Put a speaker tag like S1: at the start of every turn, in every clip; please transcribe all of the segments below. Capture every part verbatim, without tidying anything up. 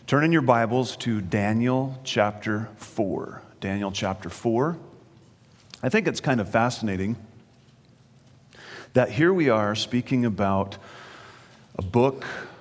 S1: Turn in your Bibles to Daniel chapter four. Daniel chapter four. I think it's kind of fascinating that here we are speaking about a book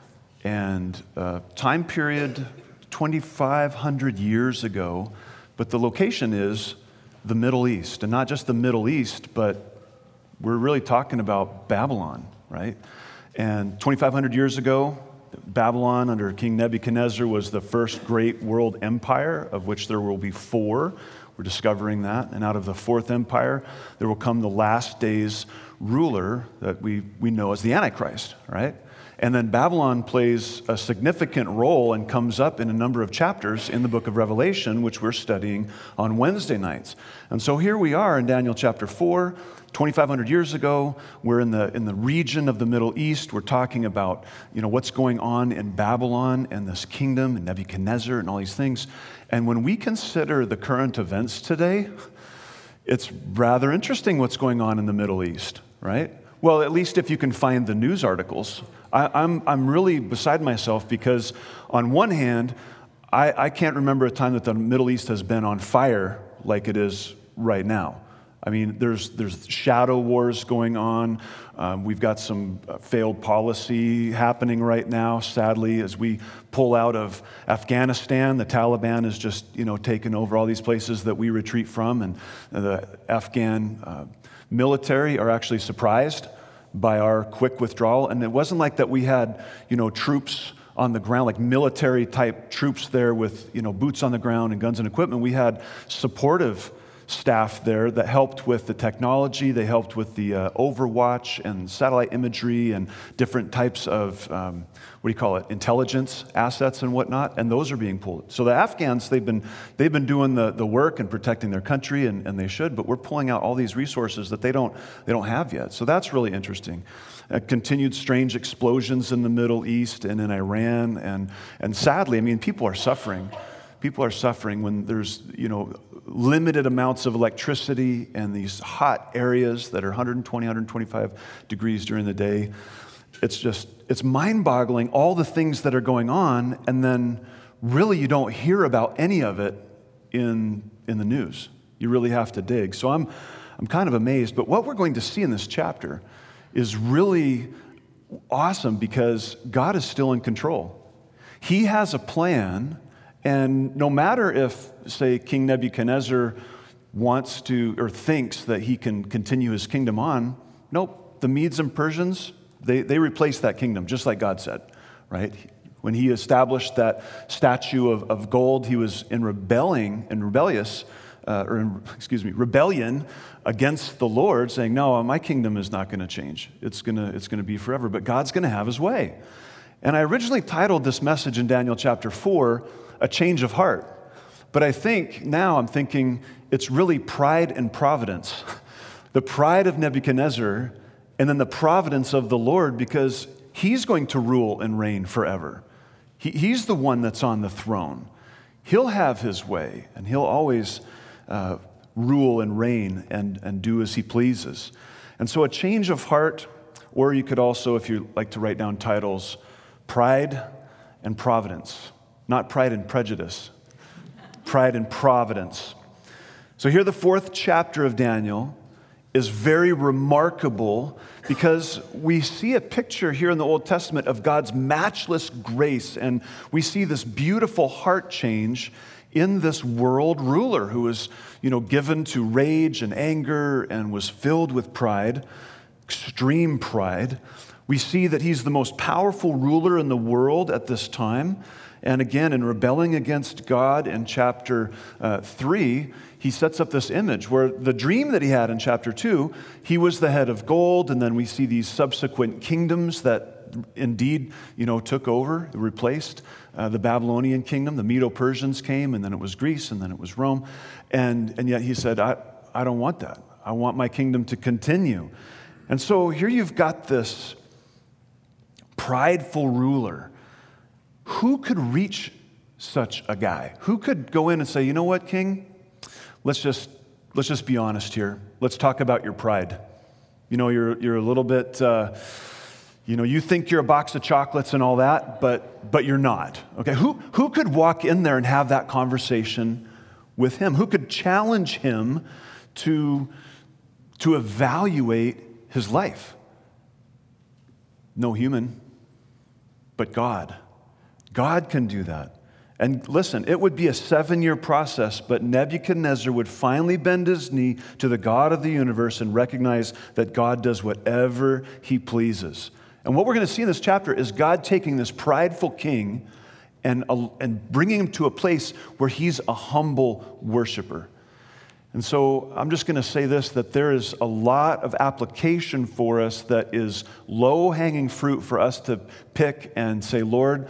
S1: and a time period twenty-five hundred years ago, but the location is the Middle East. And not just the Middle East, but we're really talking about Babylon, right? And twenty-five hundred years ago, Babylon under King Nebuchadnezzar was the first great world empire, of which there will be four. We're discovering that. And out of the fourth empire, there will come the last days ruler that we, we know as the Antichrist, right? And then Babylon plays a significant role and comes up in a number of chapters in the book of Revelation, which we're studying on Wednesday nights. And so here we are in Daniel chapter four. twenty-five hundred years ago, we're in the in the region of the Middle East. We're talking about, you know, what's going on in Babylon and this kingdom and Nebuchadnezzar and all these things. And when we consider the current events today, it's rather interesting what's going on in the Middle East, right? Well, at least if you can find the news articles. I, I'm I'm really beside myself because on one hand, I, I can't remember a time that the Middle East has been on fire like it is right now. I mean, there's there's shadow wars going on. Um, we've got some failed policy happening right now, sadly, as we pull out of Afghanistan. The Taliban has just, you know, taken over all these places that we retreat from, and the Afghan uh, military are actually surprised by our quick withdrawal. And it wasn't like that we had, you know, troops on the ground, like military type troops there with, you know, boots on the ground and guns and equipment. We had supportive staff there that helped with the technology. They helped with the uh, overwatch and satellite imagery and different types of, um, what do you call it, intelligence assets and whatnot, and those are being pulled. So the Afghans, they've been they've been doing the, the work and protecting their country, and, and they should, but we're pulling out all these resources that they don't they don't have yet. So that's really interesting. Uh, continued strange explosions in the Middle East and in Iran, and and sadly, I mean, people are suffering. People are suffering when there's, you know, limited amounts of electricity and these hot areas that are one hundred twenty, one hundred twenty-five degrees during the day. It's just, it's mind-boggling, all the things that are going on, and then really you don't hear about any of it in in the news. You really have to dig. So I'm I'm kind of amazed. But what we're going to see in this chapter is really awesome because God is still in control. He has a plan. And no matter if, say, King Nebuchadnezzar wants to or thinks that he can continue his kingdom on, nope, the Medes and Persians, they, they replaced that kingdom, just like God said, right? When he established that statue of, of gold, he was in rebelling and rebellious, uh, or in, excuse me, rebellion against the Lord, saying, no, my kingdom is not going to change. It's going to it's going to be forever, but God's going to have his way. And I originally titled this message in Daniel chapter four, A Change of Heart. But I think now I'm thinking it's really pride and providence. The pride of Nebuchadnezzar and then the providence of the Lord, because he's going to rule and reign forever. He, he's the one that's on the throne. He'll have his way, and he'll always uh, rule and reign and, and do as he pleases. And so a change of heart, or you could also, if you like to write down titles, pride and providence. Not pride and prejudice, pride and providence. So here the fourth chapter of Daniel is very remarkable because we see a picture here in the Old Testament of God's matchless grace, and we see this beautiful heart change in this world ruler who was, you know, given to rage and anger and was filled with pride, extreme pride. We see that he's the most powerful ruler in the world at this time. And again, in rebelling against God in chapter uh, three, he sets up this image where the dream that he had in chapter two, he was the head of gold, and then we see these subsequent kingdoms that indeed, you know, took over, replaced uh, the Babylonian kingdom. The Medo-Persians came, and then it was Greece, and then it was Rome. And, and yet he said, I, I don't want that. I want my kingdom to continue. And so here you've got this prideful ruler. Who could reach such a guy? Who could go in and say, you know what, King? Let's just let's just be honest here. Let's talk about your pride. You know, you're you're a little bit uh, You know, you think you're a box of chocolates and all that, but but you're not. Okay, who who could walk in there and have that conversation with him? Who could challenge him to, to evaluate his life? No human, but God. God can do that. And listen, it would be a seven-year process, but Nebuchadnezzar would finally bend his knee to the God of the universe and recognize that God does whatever he pleases. And what we're going to see in this chapter is God taking this prideful king and, and bringing him to a place where he's a humble worshiper. And so I'm just going to say this, that there is a lot of application for us that is low-hanging fruit for us to pick and say, Lord,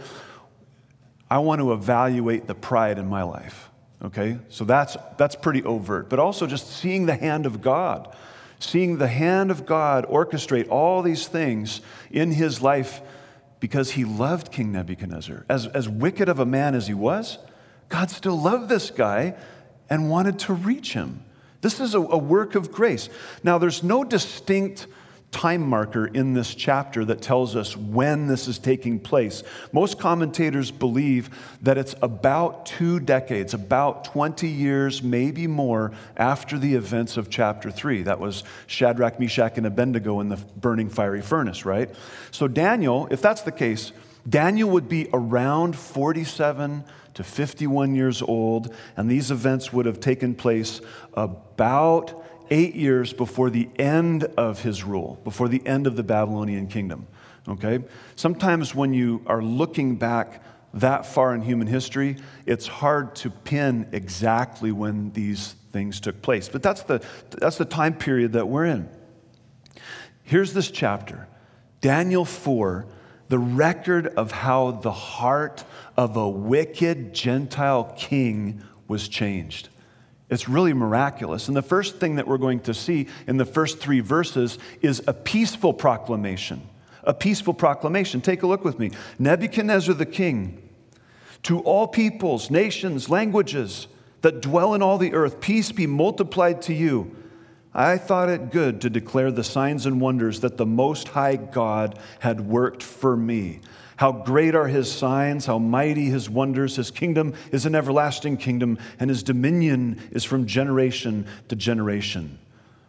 S1: I want to evaluate the pride in my life. Okay? So that's that's pretty overt. But also just seeing the hand of God. Seeing the hand of God orchestrate all these things in his life because he loved King Nebuchadnezzar. As, as wicked of a man as he was, God still loved this guy and wanted to reach him. This is a, a work of grace. Now, there's no distinct time marker in this chapter that tells us when this is taking place. Most commentators believe that it's about two decades, about twenty years, maybe more, after the events of chapter three. That was Shadrach, Meshach, and Abednego in the burning fiery furnace, right? So Daniel, if that's the case, Daniel would be around forty-seven to fifty-one years old, and these events would have taken place about eight years before the end of his rule, before the end of the Babylonian kingdom, okay? Sometimes when you are looking back that far in human history, it's hard to pin exactly when these things took place. But that's the, that's the time period that we're in. Here's this chapter, Daniel four, the record of how the heart of a wicked Gentile king was changed. It's really miraculous. And the first thing that we're going to see in the first three verses is a peaceful proclamation. A peaceful proclamation. Take a look with me. Nebuchadnezzar the king, to all peoples, nations, languages that dwell in all the earth, peace be multiplied to you. I thought it good to declare the signs and wonders that the Most High God had worked for me. How great are his signs, how mighty his wonders. His kingdom is an everlasting kingdom, and his dominion is from generation to generation.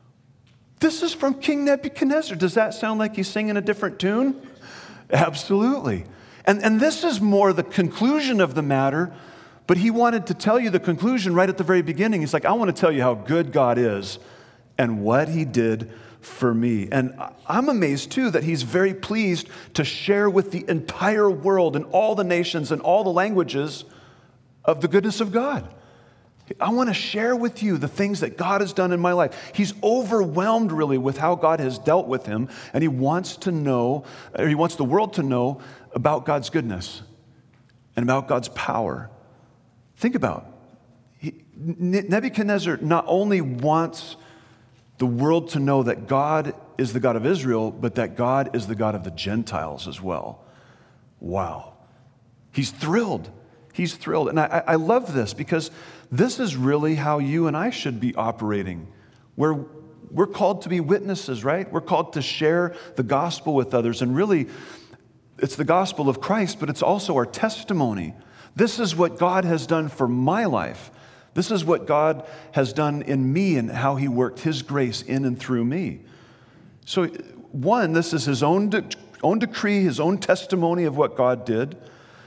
S1: This is from King Nebuchadnezzar. Does that sound like he's singing a different tune? Absolutely. And, and this is more the conclusion of the matter, but he wanted to tell you the conclusion right at the very beginning. He's like, I want to tell you how good God is and what he did for me. And I'm amazed too that he's very pleased to share with the entire world and all the nations and all the languages of the goodness of God. I want to share with you the things that God has done in my life. He's overwhelmed really with how God has dealt with him, and he wants to know, or he wants the world to know about God's goodness and about God's power. Think about it. Nebuchadnezzar not only wants the world to know that God is the God of Israel, but that God is the God of the Gentiles as well. Wow. He's thrilled. He's thrilled. And I, I love this because this is really how you and I should be operating. We're, we're called to be witnesses, right? We're called to share the gospel with others. And really, it's the gospel of Christ, but it's also our testimony. This is what God has done for my life. This is what God has done in me and how he worked his grace in and through me. So one, this is his own, de- own decree, his own testimony of what God did.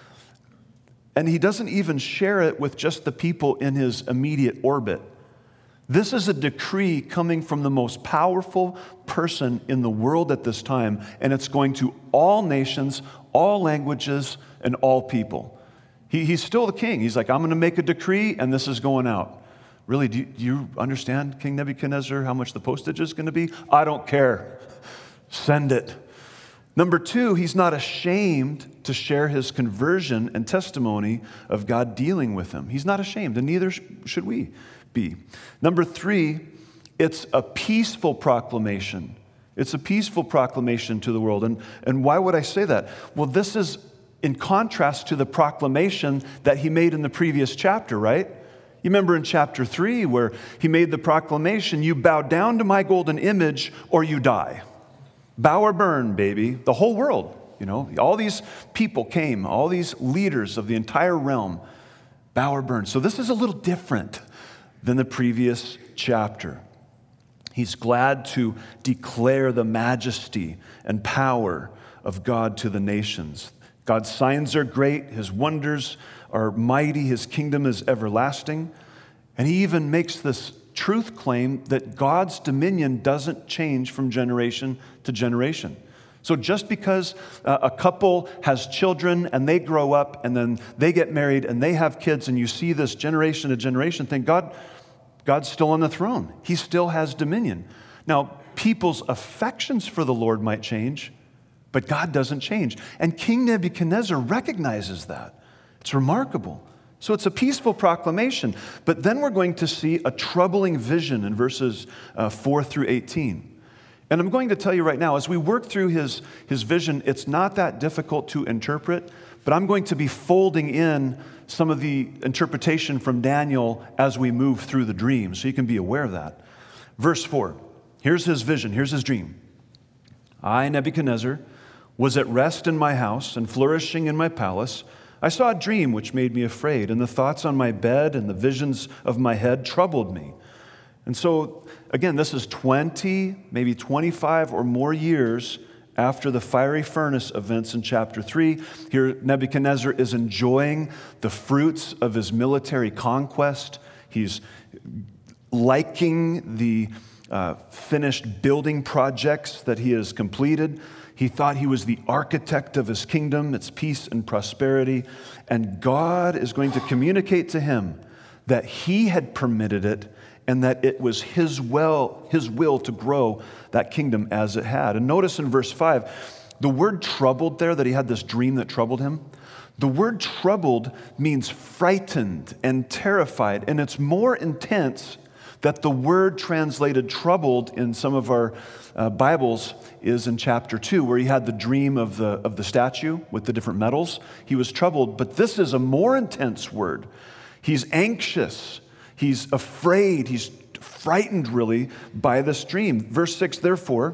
S1: And he doesn't even share it with just the people in his immediate orbit. This is a decree coming from the most powerful person in the world at this time, and it's going to all nations, all languages, and all people. He, he's still the king. He's like, I'm going to make a decree, and this is going out. Really, do you, do you understand, King Nebuchadnezzar, how much the postage is going to be? I don't care. Send it. Number two, he's not ashamed to share his conversion and testimony of God dealing with him. He's not ashamed, and neither sh- should we be. Number three, it's a peaceful proclamation. It's a peaceful proclamation to the world. And, and why would I say that? Well, this is in contrast to the proclamation that he made in the previous chapter, right? You remember in chapter three where he made the proclamation, you bow down to my golden image or you die. Bow or burn, baby. The whole world, you know, all these people came, all these leaders of the entire realm, bow or burn. So this is a little different than the previous chapter. He's glad to declare the majesty and power of God to the nations. God's signs are great, his wonders are mighty, his kingdom is everlasting. And he even makes this truth claim that God's dominion doesn't change from generation to generation. So just because uh, a couple has children and they grow up and then they get married and they have kids and you see this generation to generation thing, God, God's still on the throne. He still has dominion. Now, people's affections for the Lord might change, but God doesn't change. And King Nebuchadnezzar recognizes that. It's remarkable. So it's a peaceful proclamation. But then we're going to see a troubling vision in verses uh, four through eighteen. And I'm going to tell you right now, as we work through his, his vision, it's not that difficult to interpret, but I'm going to be folding in some of the interpretation from Daniel as we move through the dream, so you can be aware of that. Verse four, here's his vision, here's his dream. I, Nebuchadnezzar, was at rest in my house and flourishing in my palace. I saw a dream which made me afraid, and the thoughts on my bed and the visions of my head troubled me. And so, again, this is twenty, maybe twenty-five or more years after the fiery furnace events in chapter three. Here, Nebuchadnezzar is enjoying the fruits of his military conquest. He's liking the uh, finished building projects that he has completed. He thought he was the architect of his kingdom, its peace and prosperity. And God is going to communicate to him that he had permitted it and that it was his will, his will to grow that kingdom as it had. And notice in verse five, the word troubled there, that he had this dream that troubled him. The word troubled means frightened and terrified, and it's more intense that the word translated troubled in some of our uh, Bibles is in chapter two, where he had the dream of the, of the statue with the different metals. He was troubled, but this is a more intense word. He's anxious. He's afraid. He's frightened, really, by this dream. Verse six, therefore,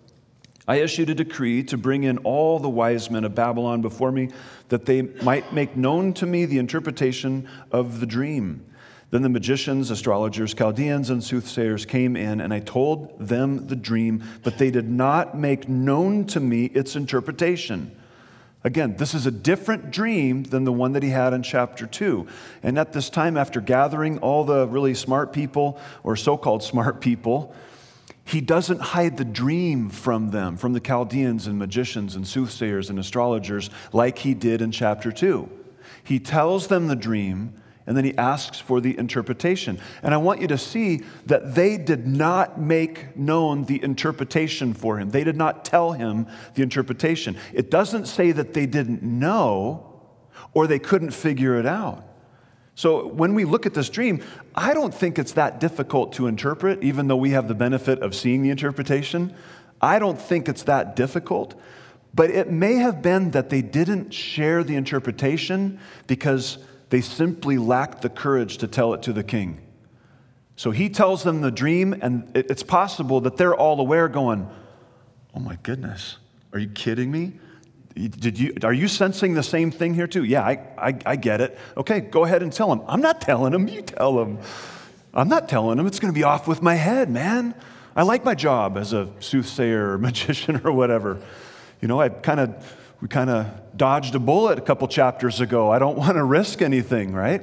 S1: I issued a decree to bring in all the wise men of Babylon before me, that they might make known to me the interpretation of the dream. Then the magicians, astrologers, Chaldeans, and soothsayers came in, and I told them the dream, but they did not make known to me its interpretation. Again, this is a different dream than the one that he had in chapter two. And at this time, after gathering all the really smart people, or so-called smart people, he doesn't hide the dream from them, from the Chaldeans and magicians and soothsayers and astrologers, like he did in chapter two. He tells them the dream, and then he asks for the interpretation. And I want you to see that they did not make known the interpretation for him. They did not tell him the interpretation. It doesn't say that they didn't know or they couldn't figure it out. So when we look at this dream, I don't think it's that difficult to interpret, even though we have the benefit of seeing the interpretation. I don't think it's that difficult. But it may have been that they didn't share the interpretation because they simply lacked the courage to tell it to the king. So he tells them the dream, and it's possible that they're all aware going, oh my goodness, are you kidding me? Did you, are you sensing the same thing here too? Yeah, I, I, I get it. Okay, go ahead and tell him. I'm not telling him, you tell him. I'm not telling him, it's going to be off with my head, man. I like my job as a soothsayer or magician or whatever. You know, I kind of... We kind of dodged a bullet a couple chapters ago. I don't want to risk anything, right?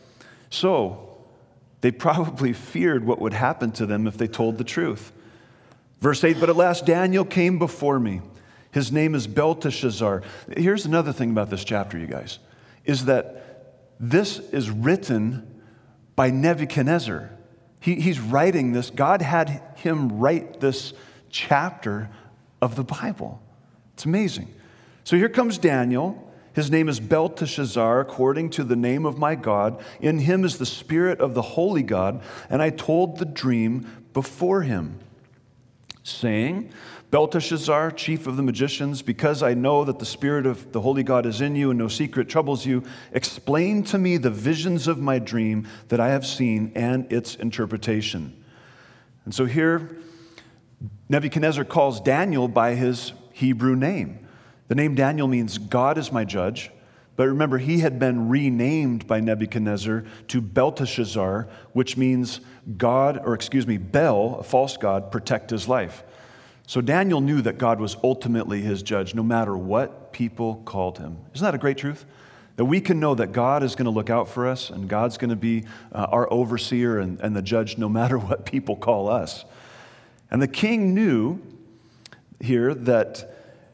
S1: So they probably feared what would happen to them if they told the truth. Verse eight, but at last Daniel came before me. His name is Belteshazzar. Here's another thing about this chapter, you guys, is that this is written by Nebuchadnezzar. He, he's writing this. God had him write this chapter of the Bible. It's amazing. So here comes Daniel. His name is Belteshazzar, according to the name of my God. In him is the spirit of the holy God, and I told the dream before him, saying, Belteshazzar, chief of the magicians, because I know that the spirit of the holy God is in you and no secret troubles you, explain to me the visions of my dream that I have seen and its interpretation. And so here, Nebuchadnezzar calls Daniel by his Hebrew name. The name Daniel means God is my judge. But remember, he had been renamed by Nebuchadnezzar to Belteshazzar, which means God, or excuse me, Bel, a false god, protect his life. So Daniel knew that God was ultimately his judge, no matter what people called him. Isn't that a great truth? That we can know that God is going to look out for us, and God's going to be uh, our overseer and, and the judge no matter what people call us. And the king knew here that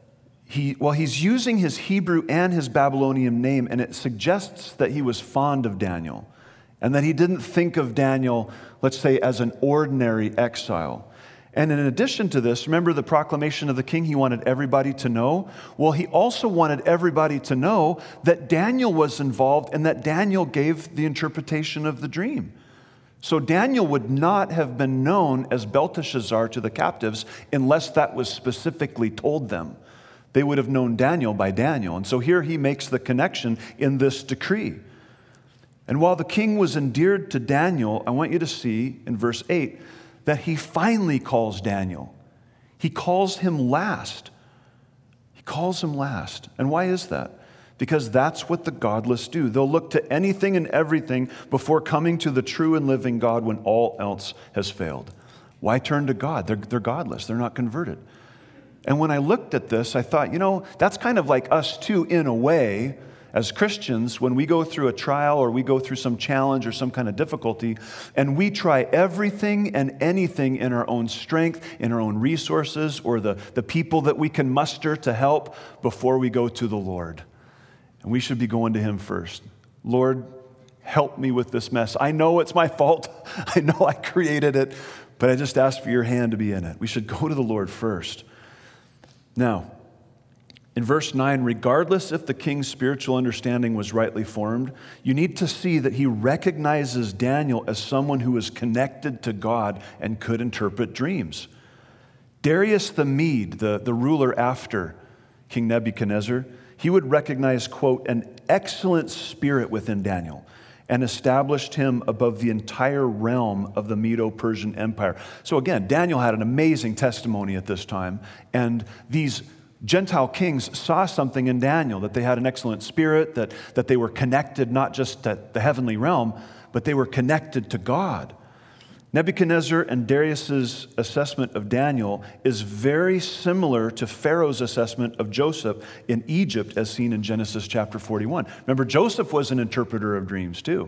S1: he, well, he's using his Hebrew and his Babylonian name, and it suggests that he was fond of Daniel, and that he didn't think of Daniel, let's say, as an ordinary exile. And in addition to this, remember the proclamation of the king, he wanted everybody to know? Well, he also wanted everybody to know that Daniel was involved and that Daniel gave the interpretation of the dream. So Daniel would not have been known as Belteshazzar to the captives unless that was specifically told them. They would have known Daniel by Daniel. And so here he makes the connection in this decree. And while the king was endeared to Daniel, I want you to see in verse eight that he finally calls Daniel. He calls him last. He calls him last. And why is that? Because that's what the godless do. They'll look to anything and everything before coming to the true and living God when all else has failed. Why turn to God? They're, they're godless. They're not converted. And when I looked at this, I thought, you know, that's kind of like us too, in a way, as Christians, when we go through a trial or we go through some challenge or some kind of difficulty, and we try everything and anything in our own strength, in our own resources, or the, the people that we can muster to help before we go to the Lord. And we should be going to Him first. Lord, help me with this mess. I know it's my fault. I know I created it, but I just ask for your hand to be in it. We should go to the Lord first. Now, in verse nine, regardless if the king's spiritual understanding was rightly formed, you need to see that he recognizes Daniel as someone who is connected to God and could interpret dreams. Darius the Mede, the, the ruler after King Nebuchadnezzar, he would recognize, quote, an excellent spirit within Daniel and established him above the entire realm of the Medo-Persian Empire. So again, Daniel had an amazing testimony at this time, and these Gentile kings saw something in Daniel, that they had an excellent spirit, that, that they were connected not just to the heavenly realm, but they were connected to God. Nebuchadnezzar and Darius's assessment of Daniel is very similar to Pharaoh's assessment of Joseph in Egypt, as seen in Genesis chapter forty-one. Remember, Joseph was an interpreter of dreams too.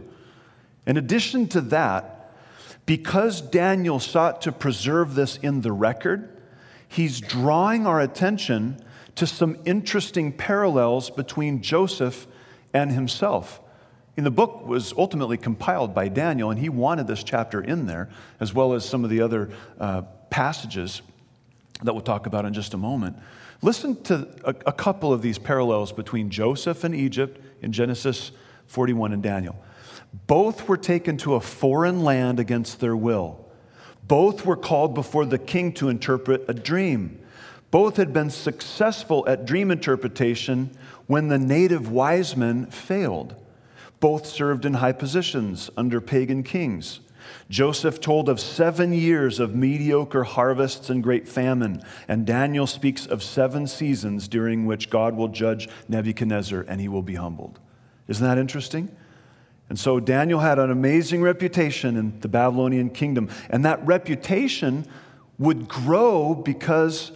S1: In addition to that, because Daniel sought to preserve this in the record, he's drawing our attention to some interesting parallels between Joseph and himself. And the book was ultimately compiled by Daniel, and he wanted this chapter in there, as well as some of the other uh, passages that we'll talk about in just a moment. Listen to a, a couple of these parallels between Joseph and Egypt in Genesis forty-one and Daniel. Both were taken to a foreign land against their will. Both were called before the king to interpret a dream. Both had been successful at dream interpretation when the native wise men failed. Both served in high positions under pagan kings. Joseph told of seven years of mediocre harvests and great famine, and Daniel speaks of seven seasons during which God will judge Nebuchadnezzar and he will be humbled. Isn't that interesting? And so Daniel had an amazing reputation in the Babylonian kingdom, and that reputation would grow because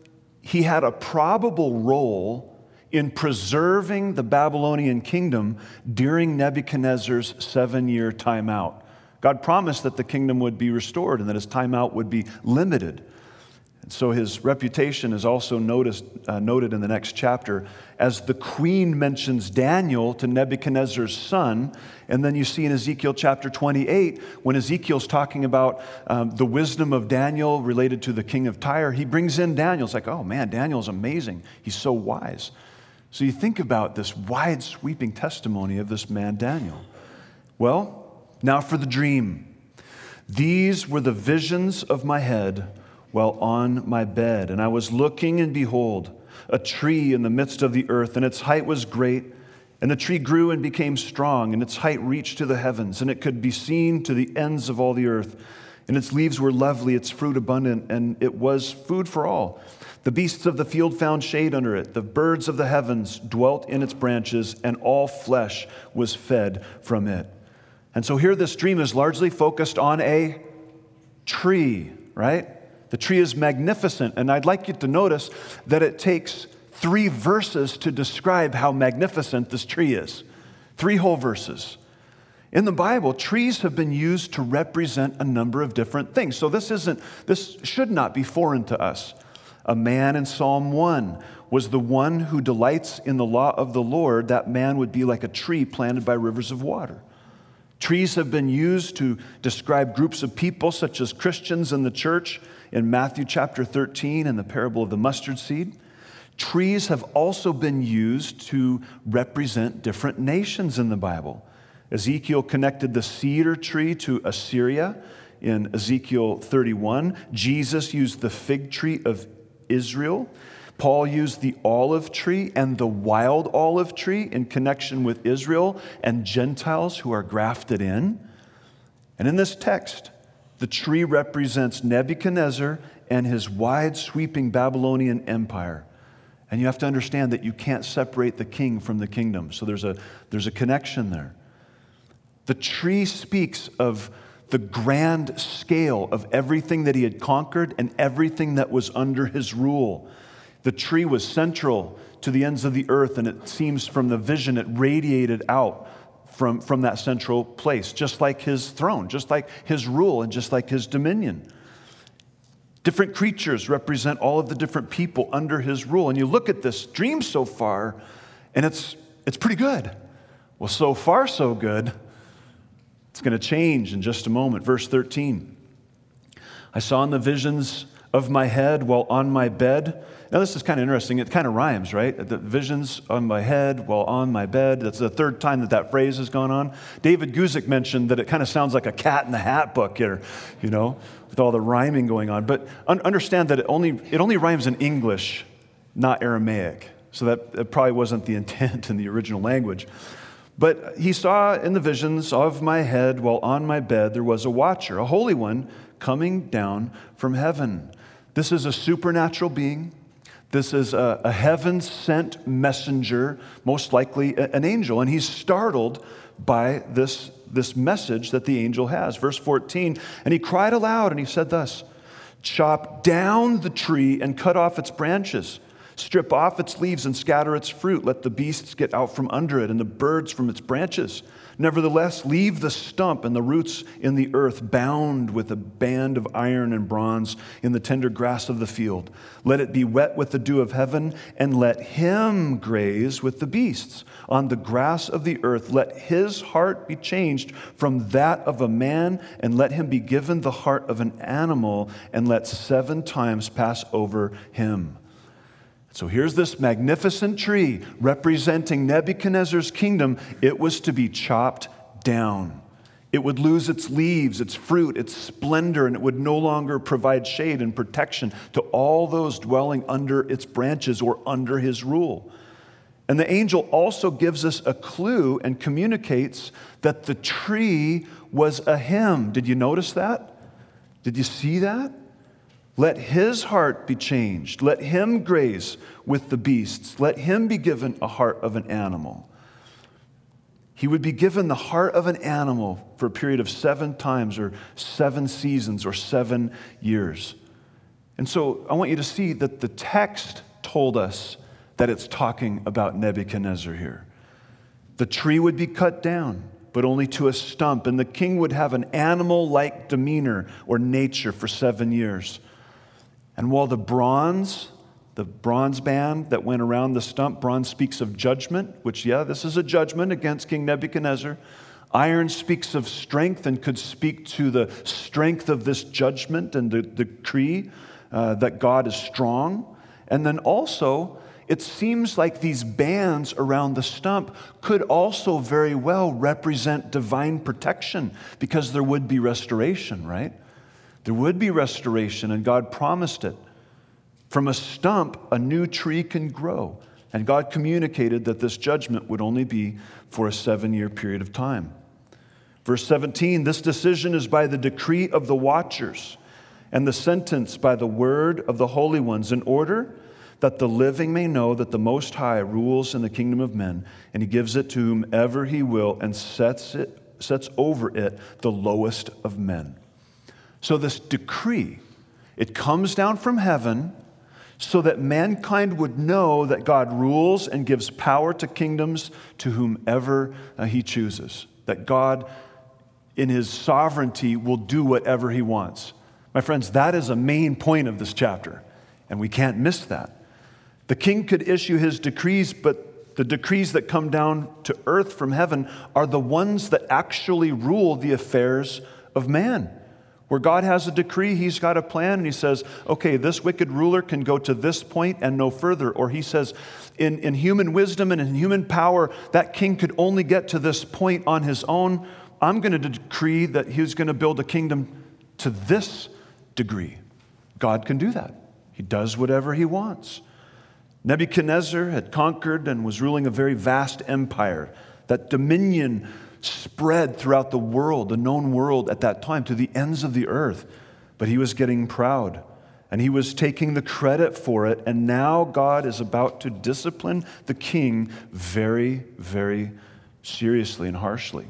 S1: he had a probable role in preserving the Babylonian kingdom during Nebuchadnezzar's seven-year timeout. God promised that the kingdom would be restored and that his timeout would be limited. And so his reputation is also noticed, uh, noted in the next chapter as the queen mentions Daniel to Nebuchadnezzar's son. And then you see in Ezekiel chapter twenty-eight, when Ezekiel's talking about um, the wisdom of Daniel related to the king of Tyre, he brings in Daniel. It's like, oh man, Daniel's amazing. He's so wise. So you think about this wide sweeping testimony of this man Daniel. Well, now for the dream. These were the visions of my head while on my bed, and I was looking, and behold, a tree in the midst of the earth, and its height was great, and the tree grew and became strong, and its height reached to the heavens, and it could be seen to the ends of all the earth. and its leaves were lovely, its fruit abundant, and it was food for all. The beasts of the field found shade under it. The birds of the heavens dwelt in its branches, and all flesh was fed from it. And so here this dream is largely focused on a tree, right? The tree is magnificent, and I'd like you to notice that it takes three verses to describe how magnificent this tree is. Three whole verses. In the Bible, trees have been used to represent a number of different things. So this isn't, this should not be foreign to us. A man in Psalm one was the one who delights in the law of the Lord. That man would be like a tree planted by rivers of water. Trees have been used to describe groups of people, such as Christians in the church in Matthew chapter thirteen and the parable of the mustard seed. Trees have also been used to represent different nations in the Bible. Ezekiel connected the cedar tree to Assyria in Ezekiel thirty-one. Jesus used the fig tree of Israel. Paul used the olive tree and the wild olive tree in connection with Israel and Gentiles who are grafted in. And in this text, the tree represents Nebuchadnezzar and his wide sweeping Babylonian empire. And you have to understand that you can't separate the king from the kingdom. So there's a, there's a connection there. The tree speaks of the grand scale of everything that he had conquered and everything that was under his rule. The tree was central to the ends of the earth, and it seems from the vision it radiated out from, from that central place, just like his throne, just like his rule, and just like his dominion. Different creatures represent all of the different people under his rule. And you look at this dream so far, and it's, it's pretty good. Well, so far, so good. It's going to change in just a moment. Verse thirteen. I saw in the visions of my head while on my bed. Now, this is kind of interesting. It kind of rhymes, right? The visions on my head while on my bed. That's the third time that that phrase has gone on. David Guzik mentioned that it kind of sounds like a Cat in the Hat book here, you know, with all the rhyming going on. But un- understand that it only, it only rhymes in English, not Aramaic. So that, that probably wasn't the intent in the original language. But he saw in the visions of my head while on my bed there was a watcher, a holy one, coming down from heaven. This is a supernatural being. This is a, a heaven-sent messenger, most likely a, an angel. And he's startled by this, this message that the angel has. Verse fourteen, and he cried aloud and he said thus, chop down the tree and cut off its branches. Strip off its leaves and scatter its fruit. Let the beasts get out from under it and the birds from its branches. Nevertheless, leave the stump and the roots in the earth, bound with a band of iron and bronze in the tender grass of the field. Let it be wet with the dew of heaven, and let him graze with the beasts. On the grass of the earth, let his heart be changed from that of a man, and let him be given the heart of an animal, and let seven times pass over him. So here's this magnificent tree representing Nebuchadnezzar's kingdom. It was to be chopped down. It would lose its leaves, its fruit, its splendor, and it would no longer provide shade and protection to all those dwelling under its branches or under his rule. And the angel also gives us a clue and communicates that the tree was a him. Did you notice that? Did you see that? Let his heart be changed. Let him graze with the beasts. Let him be given a heart of an animal. He would be given the heart of an animal for a period of seven times or seven seasons or seven years. And so I want you to see that the text told us that it's talking about Nebuchadnezzar here. The tree would be cut down, but only to a stump, and the king would have an animal-like demeanor or nature for seven years. And while the bronze, the bronze band that went around the stump, bronze speaks of judgment, which, yeah, this is a judgment against King Nebuchadnezzar. Iron speaks of strength and could speak to the strength of this judgment and the decree uh, that God is strong. And then also, it seems like these bands around the stump could also very well represent divine protection, because there would be restoration, right? There would be restoration, and God promised it. From a stump, a new tree can grow. And God communicated that this judgment would only be for a seven-year period of time. Verse seventeen, this decision is by the decree of the watchers, and the sentence by the word of the holy ones, in order that the living may know that the Most High rules in the kingdom of men, and he gives it to whomever he will, and sets it sets over it the lowest of men. So this decree, it comes down from heaven so that mankind would know that God rules and gives power to kingdoms to whomever uh, he chooses. That God, in his sovereignty, will do whatever he wants. My friends, that is a main point of this chapter, and we can't miss that. The king could issue his decrees, but the decrees that come down to earth from heaven are the ones that actually rule the affairs of man. Where God has a decree, he's got a plan, and he says, okay, this wicked ruler can go to this point and no further. Or he says, in, in human wisdom and in human power, that king could only get to this point on his own. I'm going to decree that he's going to build a kingdom to this degree. God can do that. He does whatever he wants. Nebuchadnezzar had conquered and was ruling a very vast empire. That dominion spread throughout the world, the known world at that time, to the ends of the earth. But he was getting proud, and he was taking the credit for it, and now God is about to discipline the king very, very seriously and harshly.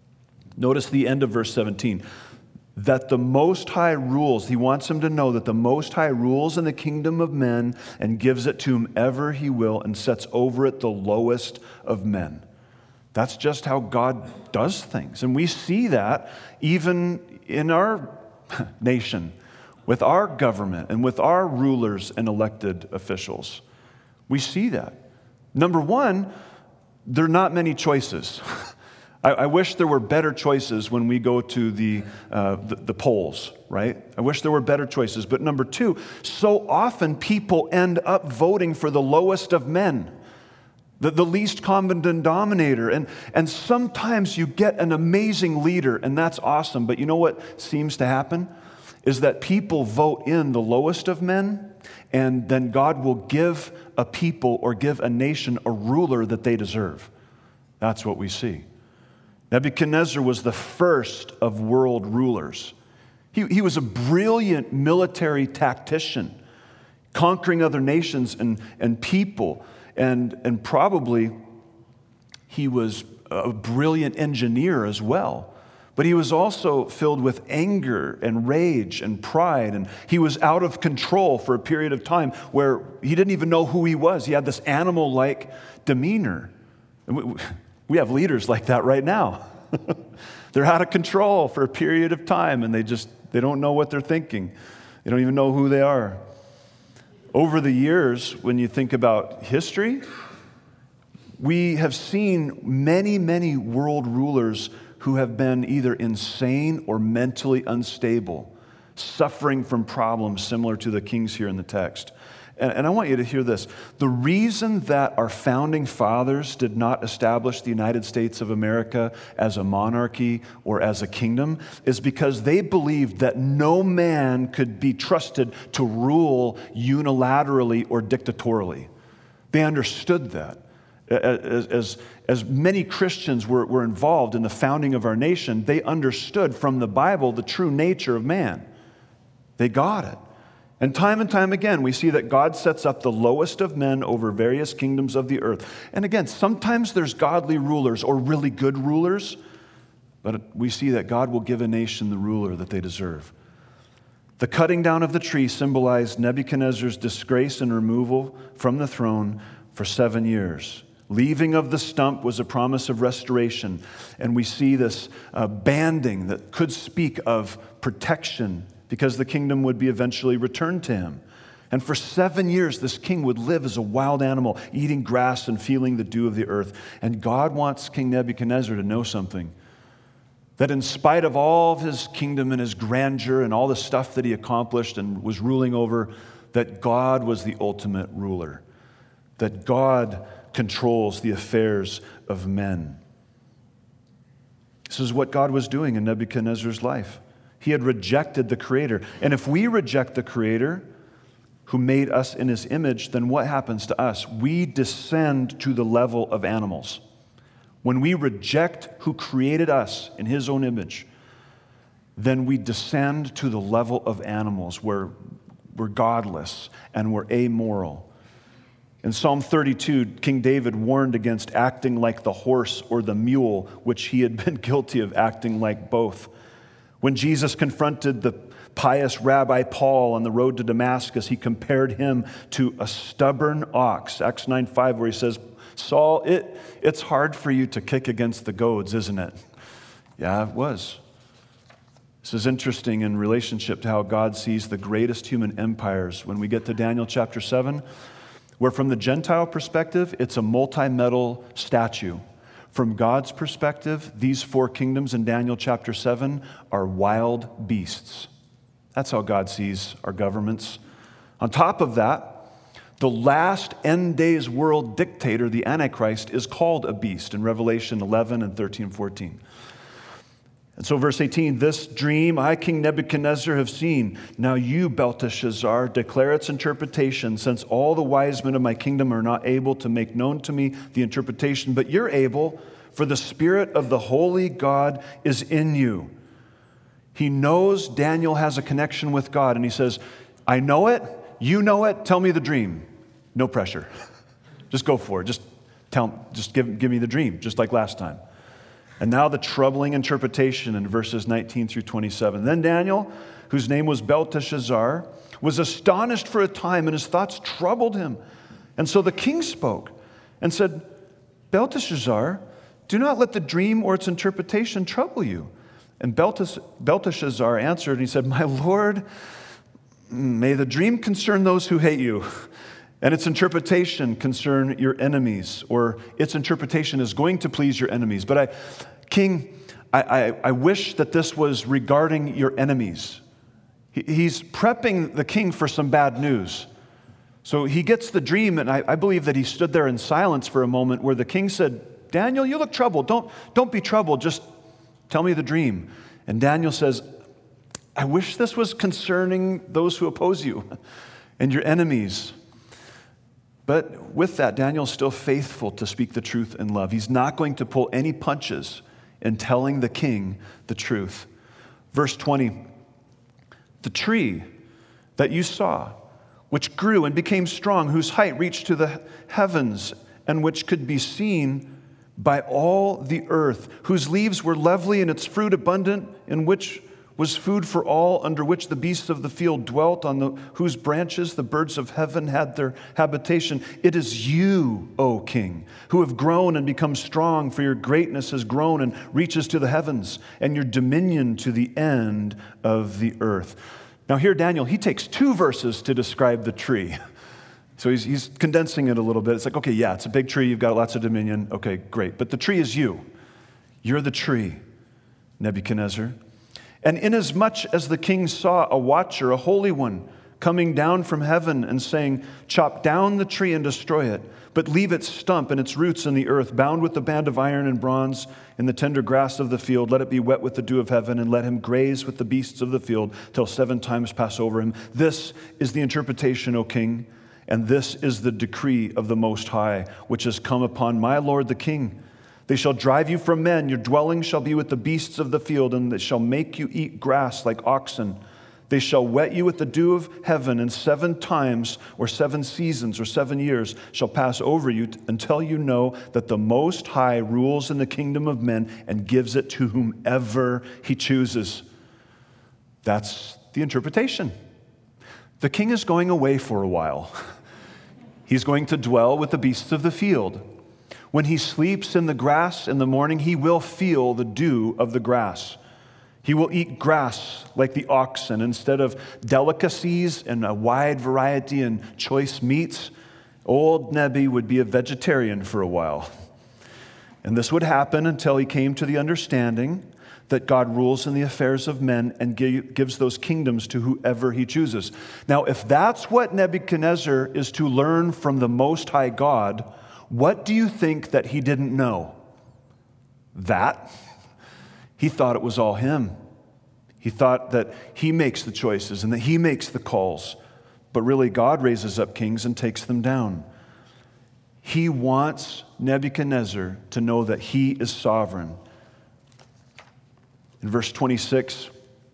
S1: Notice the end of verse seventeen. That the Most High rules, he wants him to know that the Most High rules in the kingdom of men and gives it to whomever he will and sets over it the lowest of men. That's just how God does things. And we see that even in our nation, with our government and with our rulers and elected officials. We see that. Number one, there are not many choices. I, I wish there were better choices when we go to the, uh, the the polls, right? I wish there were better choices. But number two, so often people end up voting for the lowest of men, the, the least common denominator. And, and sometimes you get an amazing leader, and that's awesome. But you know what seems to happen? Is that people vote in the lowest of men, and then God will give a people or give a nation a ruler that they deserve. That's what we see. Nebuchadnezzar was the first of world rulers. He, he was a brilliant military tactician, conquering other nations and, and people. And, and probably he was a brilliant engineer as well. But he was also filled with anger and rage and pride. And he was out of control for a period of time where he didn't even know who he was. He had this animal-like demeanor. And we, we have leaders like that right now. They're out of control for a period of time, and they just, they don't know what they're thinking. They don't even know who they are. Over the years, when you think about history, we have seen many, many world rulers who have been either insane or mentally unstable, suffering from problems similar to the kings here in the text. And, and I want you to hear this. The reason that our founding fathers did not establish the United States of America as a monarchy or as a kingdom is because they believed that no man could be trusted to rule unilaterally or dictatorially. They understood that. As, as, as many Christians were, were involved in the founding of our nation, they understood from the Bible the true nature of man. They got it. And time and time again, we see that God sets up the lowest of men over various kingdoms of the earth. And again, sometimes there's godly rulers or really good rulers, but we see that God will give a nation the ruler that they deserve. The cutting down of the tree symbolized Nebuchadnezzar's disgrace and removal from the throne for seven years. Leaving of the stump was a promise of restoration. And we see this uh, banding that could speak of protection because the kingdom would be eventually returned to him. And for seven years, this king would live as a wild animal, eating grass and feeling the dew of the earth. And God wants King Nebuchadnezzar to know something. That in spite of all of his kingdom and his grandeur and all the stuff that he accomplished and was ruling over, that God was the ultimate ruler. That God controls the affairs of men. This is what God was doing in Nebuchadnezzar's life. He had rejected the Creator. And if we reject the Creator who made us in His image, then what happens to us? We descend to the level of animals. when we reject who created us in his own image, then we descend to the level of animals where we're godless and we're amoral. In Psalm thirty-two, King David warned against acting like the horse or the mule, which he had been guilty of acting like both. When Jesus confronted the pious Rabbi Paul on the road to Damascus, he compared him to a stubborn ox. Acts nine five, where he says, Saul, it, it's hard for you to kick against the goads, isn't it? Yeah, it was. This is interesting in relationship to how God sees the greatest human empires. When we get to Daniel chapter seven, where from the Gentile perspective, it's a multi-metal statue. From God's perspective, these four kingdoms in Daniel chapter seven are wild beasts. That's how God sees our governments. On top of that, the last end days world dictator, the Antichrist, is called a beast in Revelation eleven and thirteen, fourteen. And so verse eighteen, this dream I, King Nebuchadnezzar, have seen. Now you, Belteshazzar, declare its interpretation, since all the wise men of my kingdom are not able to make known to me the interpretation, but you're able, for the Spirit of the holy God is in you. He knows Daniel has a connection with God, and he says, I know it, you know it, tell me the dream. No pressure. Just go for it. Just tell, just give, give me the dream, just like last time. And now the troubling interpretation in verses nineteen through twenty-seven. Then Daniel, whose name was Belteshazzar, was astonished for a time, and his thoughts troubled him. And so the king spoke and said, Belteshazzar, do not let the dream or its interpretation trouble you. And Belteshazzar answered, and he said, my lord, may the dream concern those who hate you, and its interpretation concern your enemies, or its interpretation is going to please your enemies. But I, King, I, I, I wish that this was regarding your enemies. He, he's prepping the king for some bad news. So he gets the dream, and I, I believe that he stood there in silence for a moment where the king said, Daniel, you look troubled. Don't, don't be troubled. Just tell me the dream. And Daniel says, I wish this was concerning those who oppose you and your enemies. But with that, Daniel's still faithful to speak the truth in love. He's not going to pull any punches in telling the king the truth. Verse twenty, the tree that you saw, which grew and became strong, whose height reached to the heavens, and which could be seen by all the earth, whose leaves were lovely and its fruit abundant, in which was food for all, under which the beasts of the field dwelt, on the, whose branches the birds of heaven had their habitation. It is you, O king, who have grown and become strong, for your greatness has grown and reaches to the heavens, and your dominion to the end of the earth. Now here, Daniel, he takes two verses to describe the tree. So he's, he's condensing it a little bit. It's like, okay, yeah, it's a big tree. You've got lots of dominion. Okay, great. But the tree is you. You're the tree, Nebuchadnezzar. And inasmuch as the king saw a watcher, a holy one, coming down from heaven and saying, chop down the tree and destroy it, but leave its stump and its roots in the earth, bound with the band of iron and bronze in the tender grass of the field. Let it be wet with the dew of heaven, and let him graze with the beasts of the field till seven times pass over him. This is the interpretation, O king, and this is the decree of the Most High, which has come upon my lord the king. They shall drive you from men. Your dwelling shall be with the beasts of the field, and they shall make you eat grass like oxen. They shall wet you with the dew of heaven, and seven times, or seven seasons, or seven years shall pass over you until you know that the Most High rules in the kingdom of men and gives it to whomever he chooses. That's the interpretation. The king is going away for a while. He's going to dwell with the beasts of the field. When he sleeps in the grass in the morning, he will feel the dew of the grass. He will eat grass like the oxen. Instead of delicacies and a wide variety and choice meats, old Nebi would be a vegetarian for a while. And this would happen until he came to the understanding that God rules in the affairs of men and gives those kingdoms to whoever he chooses. Now, if that's what Nebuchadnezzar is to learn from the Most High God, what do you think that he didn't know? That. He thought it was all him. He thought that he makes the choices and that he makes the calls. But really, God raises up kings and takes them down. He wants Nebuchadnezzar to know that he is sovereign. In verse twenty-six,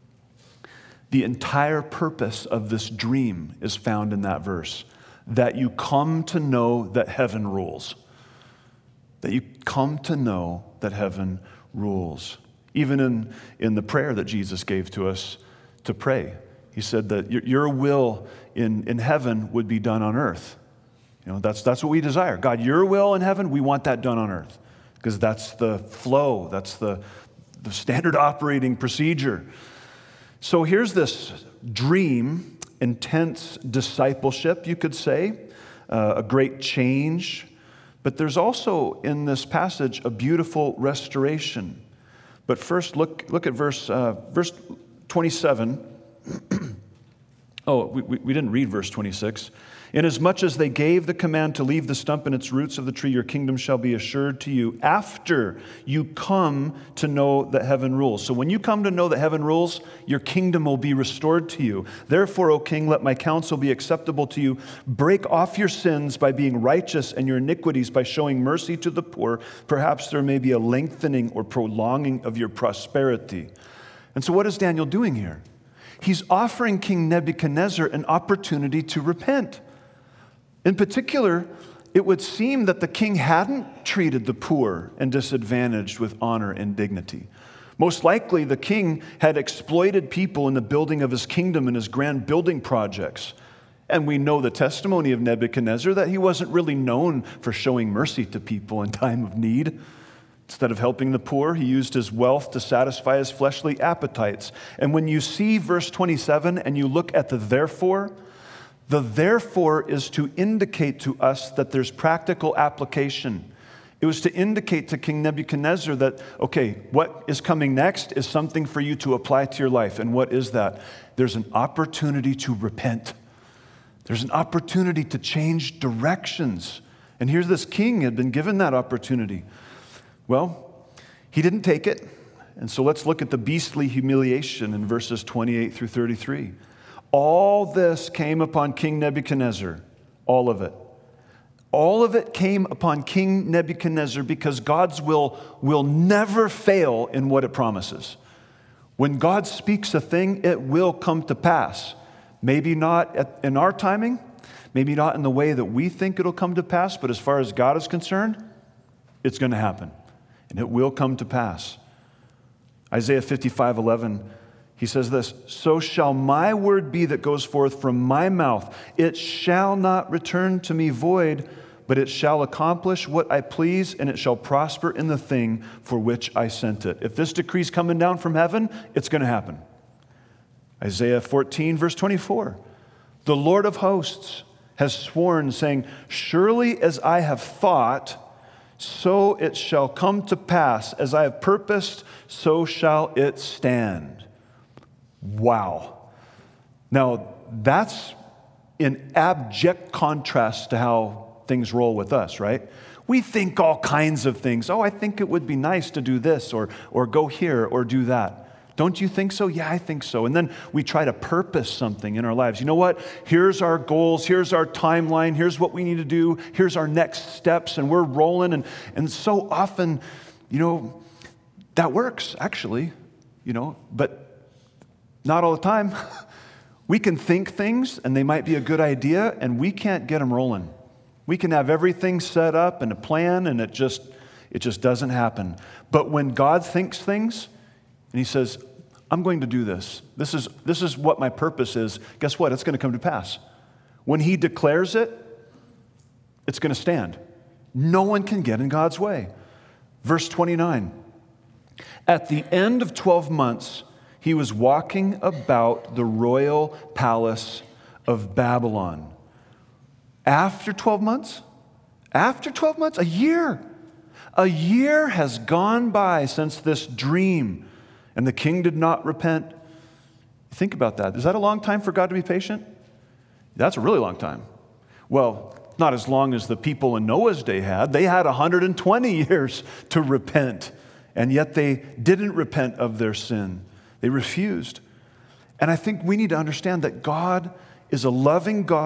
S1: the entire purpose of this dream is found in that verse, that you come to know that heaven rules. That you come to know that heaven rules. Even in, in the prayer that Jesus gave to us to pray, he said that your, your will in, in heaven would be done on earth. You know, that's, that's what we desire. God, your will in heaven, we want that done on earth. Because that's the flow, that's the, the standard operating procedure. So here's this dream, intense discipleship, you could say, uh, a great change. But there's also in this passage a beautiful restoration. But first, look look at verse uh, verse twenty-seven. oh, we, we didn't read verse twenty-six. Inasmuch as they gave the command to leave the stump and its roots of the tree, your kingdom shall be assured to you after you come to know that heaven rules. So when you come to know that heaven rules, your kingdom will be restored to you. Therefore, O king, let my counsel be acceptable to you. Break off your sins by being righteous and your iniquities by showing mercy to the poor. Perhaps there may be a lengthening or prolonging of your prosperity. And so what is Daniel doing here? He's offering King Nebuchadnezzar an opportunity to repent. In particular, it would seem that the king hadn't treated the poor and disadvantaged with honor and dignity. Most likely, the king had exploited people in the building of his kingdom and his grand building projects. And we know the testimony of Nebuchadnezzar that he wasn't really known for showing mercy to people in time of need. Instead of helping the poor, he used his wealth to satisfy his fleshly appetites. And when you see verse twenty-seven and you look at the therefore, the therefore is to indicate to us that there's practical application. It was to indicate to King Nebuchadnezzar that, okay, what is coming next is something for you to apply to your life. And what is that? There's an opportunity to repent. There's an opportunity to change directions. And here's this king had been given that opportunity. Well, he didn't take it. And so let's look at the beastly humiliation in verses twenty-eight through thirty-three. All this came upon King Nebuchadnezzar, all of it. All of it came upon King Nebuchadnezzar because God's will will never fail in what it promises. When God speaks a thing, it will come to pass. Maybe not at, in our timing, maybe not in the way that we think it'll come to pass, but as far as God is concerned, it's going to happen, and it will come to pass. Isaiah fifty-five eleven, he says this, so shall my word be that goes forth from my mouth. It shall not return to me void, but it shall accomplish what I please, and it shall prosper in the thing for which I sent it. If this decree's coming down from heaven, it's going to happen. Isaiah fourteen, verse twenty-four, the Lord of hosts has sworn, saying, surely as I have thought, so it shall come to pass. As I have purposed, so shall it stand. Wow. Now, that's in abject contrast to how things roll with us, right? We think all kinds of things. Oh, I think it would be nice to do this or, or go here or do that. Don't you think so? Yeah, I think so. And then we try to purpose something in our lives. You know what? Here's our goals. Here's our timeline. Here's what we need to do. Here's our next steps. And we're rolling. And, and so often, you know, that works, actually, you know, but not all the time. We can think things, and they might be a good idea, and we can't get them rolling. We can have everything set up and a plan, and it just it just doesn't happen. But when God thinks things, and he says, I'm going to do this. This is, this is what my purpose is. Guess what? It's going to come to pass. When he declares it, it's going to stand. No one can get in God's way. Verse twenty-nine, at the end of twelve months, he was walking about the royal palace of Babylon. After twelve months? After twelve months? A year. A year has gone by since this dream, and the king did not repent. Think about that. Is that a long time for God to be patient? That's a really long time. Well, not as long as the people in Noah's day had. They had one hundred twenty years to repent, and yet they didn't repent of their sin. They refused. And I think we need to understand that God is a loving God.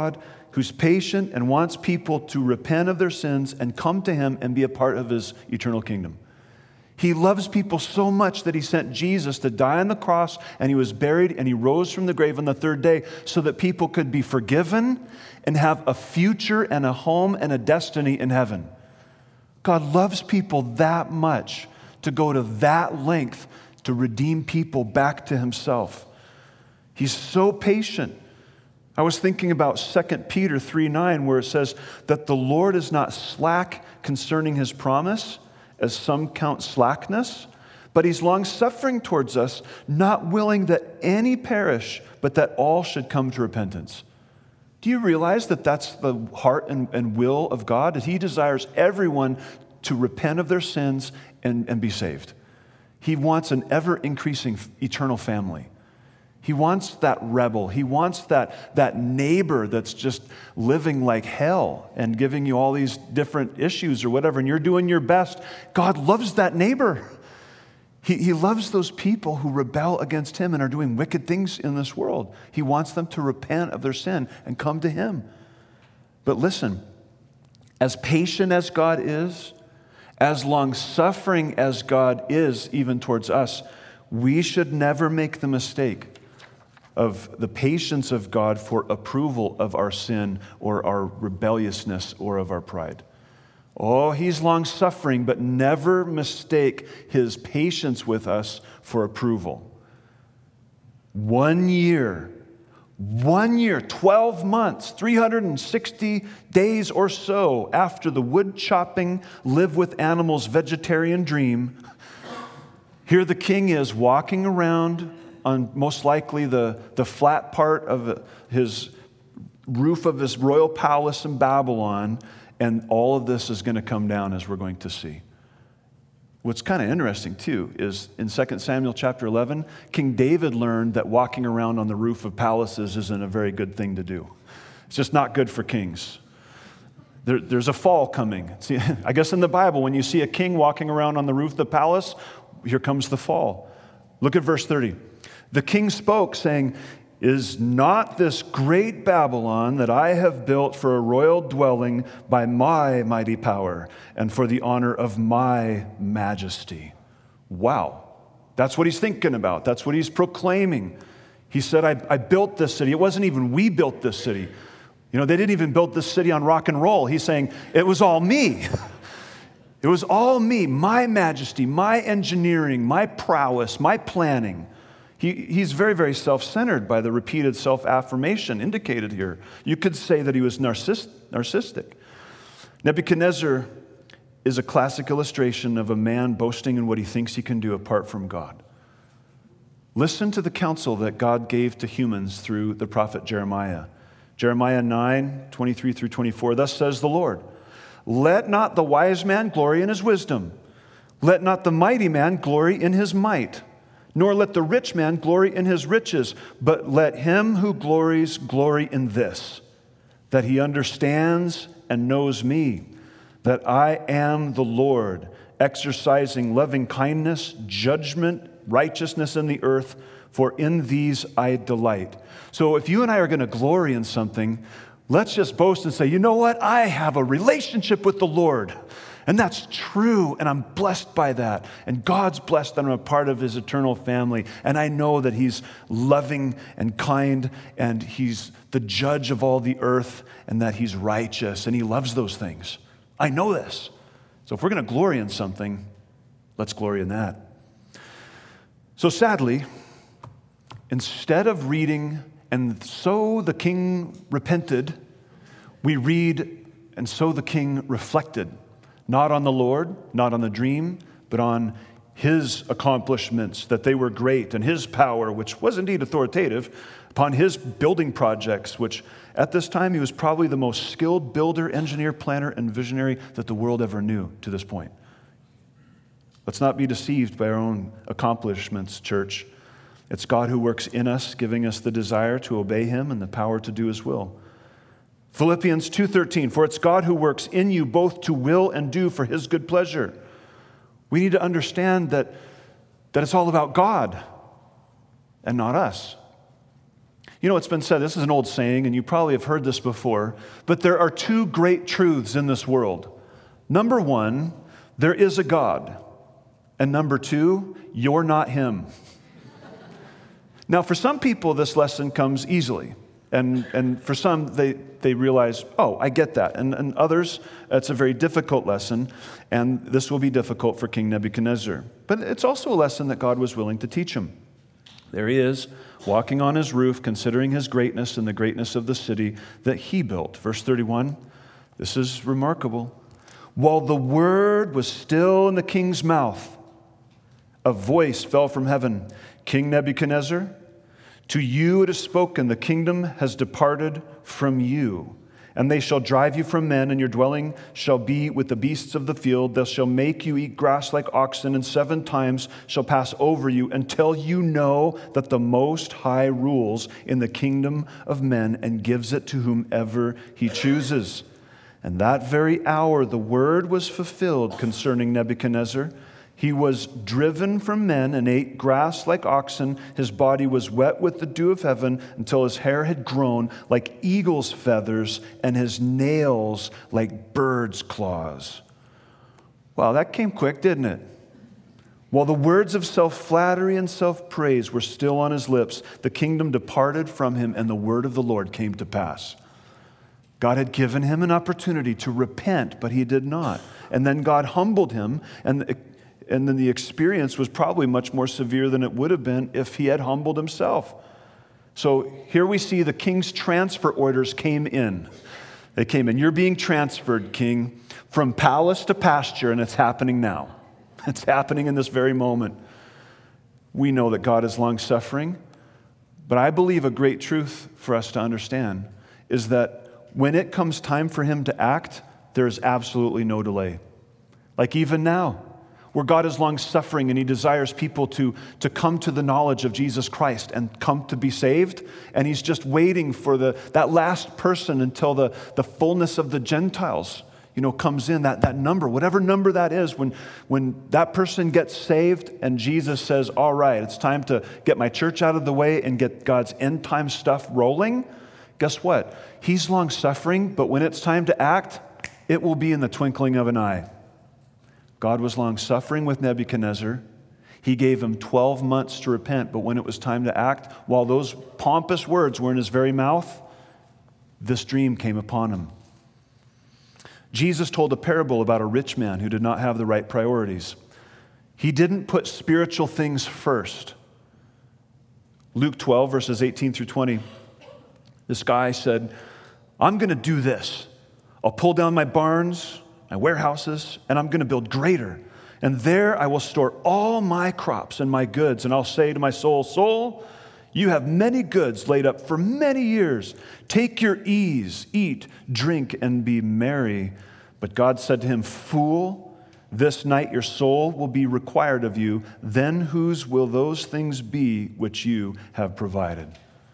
S1: who's patient and wants people to repent of their sins and come to him and be a part of his eternal kingdom. He loves people so much that he sent Jesus to die on the cross, and he was buried, and he rose from the grave on the third day so that people could be forgiven and have a future and a home and a destiny in heaven. God loves people that much to go to that length to redeem people back to himself. He's so patient. I was thinking about Second Peter three nine, where it says that the Lord is not slack concerning his promise, as some count slackness, but he's long-suffering towards us, not willing that any perish, but that all should come to repentance. Do you realize that that's the heart and, and will of God? That he desires everyone to repent of their sins and, and be saved. He wants an ever-increasing eternal family. He wants that rebel. He wants that, that neighbor that's just living like hell and giving you all these different issues or whatever, and you're doing your best. God loves that neighbor. He, he loves those people who rebel against him and are doing wicked things in this world. He wants them to repent of their sin and come to him. But listen, as patient as God is, as long-suffering as God is even towards us, we should never make the mistake of the patience of God for approval of our sin or our rebelliousness or of our pride. Oh, he's long-suffering, but never mistake his patience with us for approval. One year, one year, twelve months, three hundred sixty days or so after the wood-chopping, live-with-animals vegetarian dream, here the king is walking around on most likely the, the flat part of his roof of his royal palace in Babylon, and all of this is going to come down, as we're going to see. What's kind of interesting, too, is in Second Samuel chapter eleven, King David learned that walking around on the roof of palaces isn't a very good thing to do. It's just not good for kings. There, there's a fall coming. See, I guess in the Bible, when you see a king walking around on the roof of the palace, here comes the fall. Look at verse thirty. The king spoke, saying, "Is not this great Babylon that I have built for a royal dwelling by my mighty power and for the honor of my majesty?" Wow. That's what he's thinking about. That's what he's proclaiming. He said, I, I built this city. It wasn't even we built this city. You know, they didn't even build this city on rock and roll. He's saying, it was all me. It was all me, my majesty, my engineering, my prowess, my planning. He, he's very, very self-centered by the repeated self-affirmation indicated here. You could say that he was narciss- narcissistic. Nebuchadnezzar is a classic illustration of a man boasting in what he thinks he can do apart from God. Listen to the counsel that God gave to humans through the prophet Jeremiah. Jeremiah nine, twenty-three through twenty-four, "Thus says the Lord, let not the wise man glory in his wisdom. Let not the mighty man glory in his might. Nor let the rich man glory in his riches, but let him who glories glory in this, that he understands and knows me, that I am the Lord, exercising loving kindness, judgment, righteousness in the earth, for in these I delight." So if you and I are going to glory in something, let's just boast and say, you know what? I have a relationship with the Lord. And that's true, and I'm blessed by that. And God's blessed, and I'm a part of his eternal family. And I know that he's loving and kind, and he's the judge of all the earth, and that he's righteous, and he loves those things. I know this. So if we're going to glory in something, let's glory in that. So sadly, instead of reading, "And so the king repented," we read, "And so the king reflected." Not on the Lord, not on the dream, but on his accomplishments, that they were great, and his power, which was indeed authoritative, upon his building projects, which at this time he was probably the most skilled builder, engineer, planner, and visionary that the world ever knew to this point. Let's not be deceived by our own accomplishments, church. It's God who works in us, giving us the desire to obey him and the power to do his will. Philippians two thirteen, "For it's God who works in you both to will and do for his good pleasure." We need to understand that, that it's all about God and not us. You know, it's been said, this is an old saying, and you probably have heard this before, but there are two great truths in this world. Number one, there is a God. And number two, you're not him. Now, for some people, this lesson comes easily. And, and for some, they, they realize, oh, I get that. And, and others, it's a very difficult lesson, and this will be difficult for King Nebuchadnezzar. But it's also a lesson that God was willing to teach him. There he is, walking on his roof, considering his greatness and the greatness of the city that he built. Verse thirty-one, this is remarkable. While the word was still in the king's mouth, a voice fell from heaven. King Nebuchadnezzar, to you it is spoken, the kingdom has departed from you. And they shall drive you from men, and your dwelling shall be with the beasts of the field. They shall make you eat grass like oxen, and seven times shall pass over you until you know that the Most High rules in the kingdom of men and gives it to whomever he chooses. And that very hour the word was fulfilled concerning Nebuchadnezzar. He was driven from men and ate grass like oxen. His body was wet with the dew of heaven until his hair had grown like eagle's feathers and his nails like bird's claws. Wow, that came quick, didn't it? While the words of self-flattery and self-praise were still on his lips, the kingdom departed from him and the word of the Lord came to pass. God had given him an opportunity to repent, but he did not. And then God humbled him, and And then the experience was probably much more severe than it would have been if he had humbled himself. So here we see the king's transfer orders came in. They came in. You're being transferred, king, from palace to pasture, and it's happening now. It's happening in this very moment. We know that God is long-suffering, but I believe a great truth for us to understand is that when it comes time for him to act, there's absolutely no delay. Like even now, where God is long-suffering and he desires people to, to come to the knowledge of Jesus Christ and come to be saved. And he's just waiting for the, that last person until the, the fullness of the Gentiles, you know, comes in, that, that number, whatever number that is, when, when that person gets saved and Jesus says, all right, it's time to get my church out of the way and get God's end-time stuff rolling. Guess what? He's long-suffering, but when it's time to act, it will be in the twinkling of an eye. God was long-suffering with Nebuchadnezzar. He gave him twelve months to repent, but when it was time to act, while those pompous words were in his very mouth, this dream came upon him. Jesus told a parable about a rich man who did not have the right priorities. He didn't put spiritual things first. Luke twelve, verses eighteen through twenty. This guy said, I'm going to do this. I'll pull down my barns, my warehouses, and I'm going to build greater. And there I will store all my crops and my goods. And I'll say to my soul, soul, you have many goods laid up for many years. Take your ease, eat, drink, and be merry. But God said to him, fool, this night your soul will be required of you. Then whose will those things be which you have provided?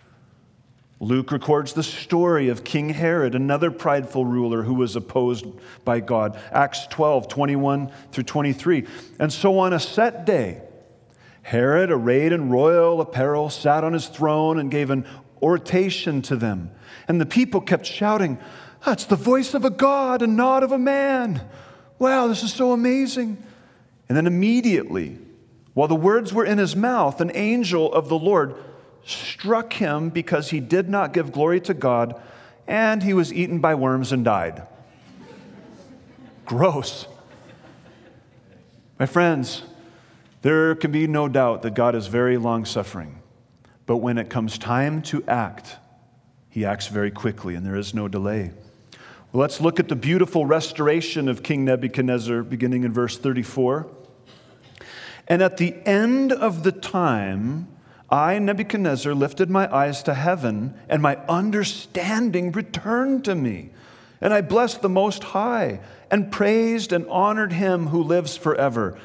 S1: Luke records the story of King Herod, another prideful ruler who was opposed by God. Acts twelve, twenty-one through twenty-three. And so on a set day, Herod, arrayed in royal apparel, sat on his throne and gave an oration to them. And the people kept shouting, that's the voice of a God and not of a man. Wow, this is so amazing. And then immediately, while the words were in his mouth, an angel of the Lord struck him because he did not give glory to God, and he was eaten by worms and died. Gross. My friends, there can be no doubt that God is very long-suffering, but when it comes time to act, he acts very quickly, and there is no delay. Well, let's look at the beautiful restoration of King Nebuchadnezzar, beginning in verse thirty-four. And at the end of the time, I, Nebuchadnezzar, lifted my eyes to heaven, and my understanding returned to me. And I blessed the Most High, and praised and honored him who lives forever.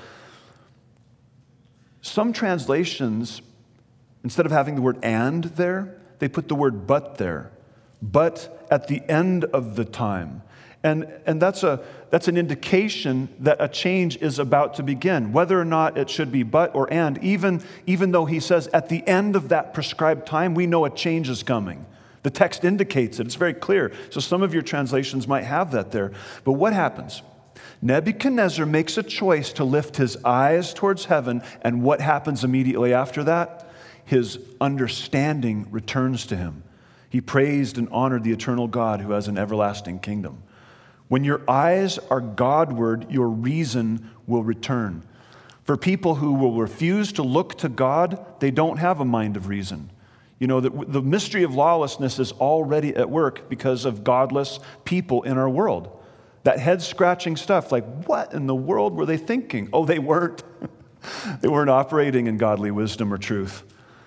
S1: Some translations, instead of having the word and there, they put the word but there. But at the end of the time. And, and that's, a, that's an indication that a change is about to begin. Whether or not it should be but or and, even, even though he says at the end of that prescribed time, we know a change is coming. The text indicates it. It's very clear. So some of your translations might have that there. But what happens? Nebuchadnezzar makes a choice to lift his eyes towards heaven, and what happens immediately after that? His understanding returns to him. He praised and honored the eternal God who has an everlasting kingdom. When your eyes are Godward, your reason will return. For people who will refuse to look to God, they don't have a mind of reason. You know, the, the mystery of lawlessness is already at work because of godless people in our world. That head-scratching stuff, like what in the world were they thinking? Oh, they weren't. They weren't operating in godly wisdom or truth.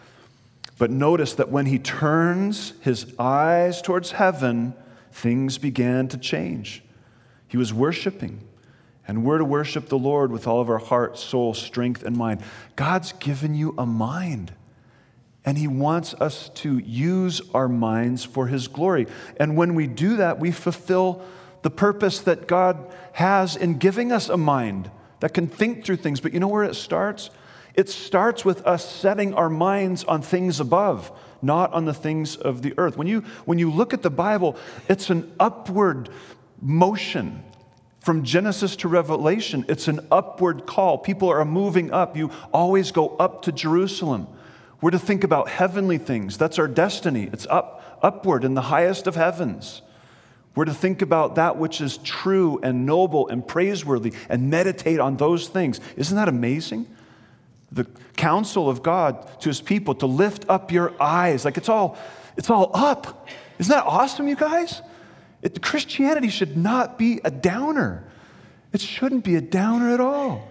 S1: But notice that when he turns his eyes towards heaven, things began to change. He was worshiping, and we're to worship the Lord with all of our heart, soul, strength, and mind. God's given you a mind, and he wants us to use our minds for his glory. And when we do that, we fulfill the purpose that God has in giving us a mind that can think through things. But you know where it starts? It starts with us setting our minds on things above, not on the things of the earth. When you, when you look at the Bible, it's an upward motion. From Genesis to Revelation, it's an upward call. People are moving up. You always go up to Jerusalem. We're to think about heavenly things. That's our destiny. It's up, upward in the highest of heavens. We're to think about that which is true and noble and praiseworthy and meditate on those things. Isn't that amazing? The counsel of God to his people to lift up your eyes. Like it's all, it's all up. Isn't that awesome, you guys? It, Christianity should not be a downer. It shouldn't be a downer at all.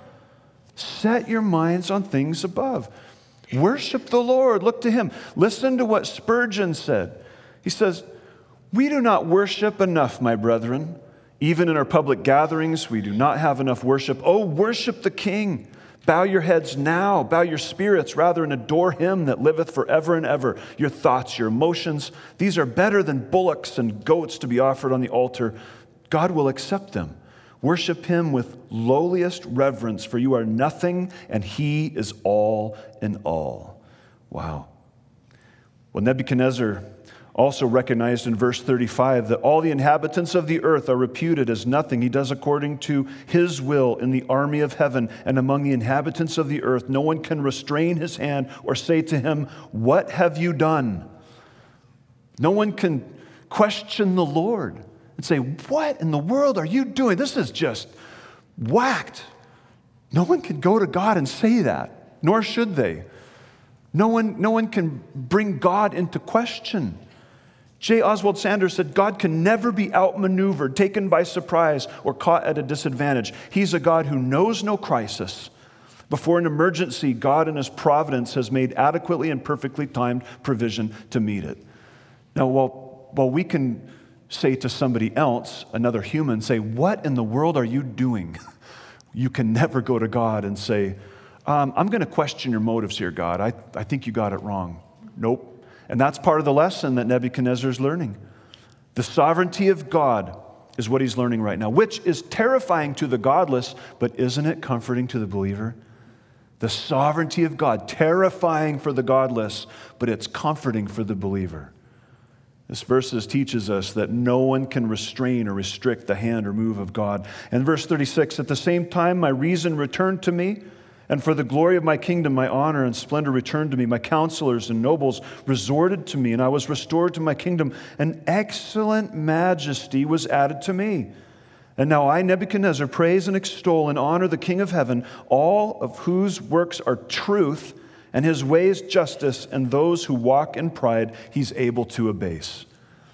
S1: Set your minds on things above. Worship the Lord. Look to him. Listen to what Spurgeon said. He says, "We do not worship enough, my brethren. Even in our public gatherings, we do not have enough worship. Oh, worship the King. Bow your heads now, bow your spirits rather, and adore him that liveth forever and ever. Your thoughts, your emotions, these are better than bullocks and goats to be offered on the altar. God will accept them. Worship him with lowliest reverence, for you are nothing, and he is all in all." Wow. Well, Nebuchadnezzar also recognized in verse thirty-five that all the inhabitants of the earth are reputed as nothing. He does according to his will in the army of heaven, and among the inhabitants of the earth, no one can restrain his hand or say to him, "What have you done?" No one can question the Lord and say, "What in the world are you doing? This is just whacked." No one can go to God and say that, nor should they. No one, no one can bring God into question. J. Oswald Sanders said, God can never be outmaneuvered, taken by surprise, or caught at a disadvantage. He's a God who knows no crisis. Before an emergency, God in his providence has made adequately and perfectly timed provision to meet it. Now, while, while we can say to somebody else, another human, say, "What in the world are you doing?" You can never go to God and say, um, "I'm going to question your motives here, God. I, I think you got it wrong." Nope. And that's part of the lesson that Nebuchadnezzar is learning. The sovereignty of God is what he's learning right now, which is terrifying to the godless, but isn't it comforting to the believer? The sovereignty of God, terrifying for the godless, but it's comforting for the believer. This verse teaches us that no one can restrain or restrict the hand or move of God. And verse thirty-six, "At the same time my reason returned to me, and for the glory of my kingdom, my honor and splendor returned to me. My counselors and nobles resorted to me, and I was restored to my kingdom. An excellent majesty was added to me. And now I, Nebuchadnezzar, praise and extol and honor the King of heaven, all of whose works are truth, and his ways justice, and those who walk in pride he's able to abase."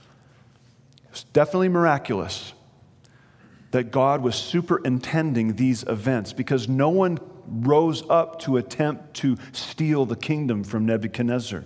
S1: It's definitely miraculous that God was superintending these events, because no one rose up to attempt to steal the kingdom from Nebuchadnezzar.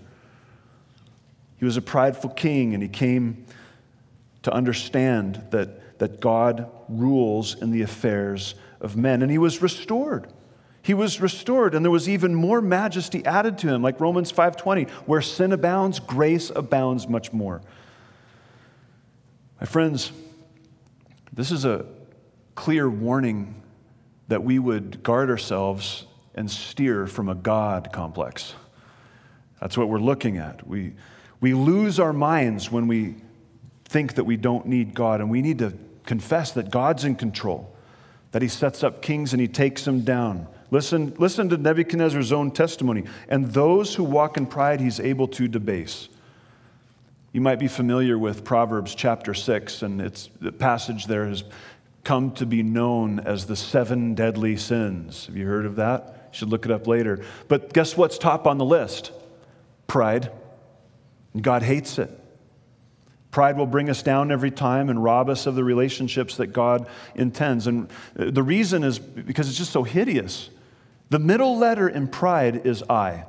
S1: He was a prideful king, and he came to understand that, that God rules in the affairs of men. And he was restored. He was restored, and there was even more majesty added to him, like Romans five twenty, where sin abounds, grace abounds much more. My friends, This is a clear warning that we would guard ourselves and steer from a God complex. That's what we're looking at. We, we lose our minds when we think that we don't need God, and we need to confess that God's in control, that he sets up kings and he takes them down. Listen, listen to Nebuchadnezzar's own testimony. And those who walk in pride, he's able to debase. You might be familiar with Proverbs chapter six, and it's, the passage there has come to be known as the seven deadly sins. Have you heard of that? You should look it up later. But guess what's top on the list? Pride. And God hates it. Pride will bring us down every time and rob us of the relationships that God intends. And the reason is because it's just so hideous. The middle letter in pride is I.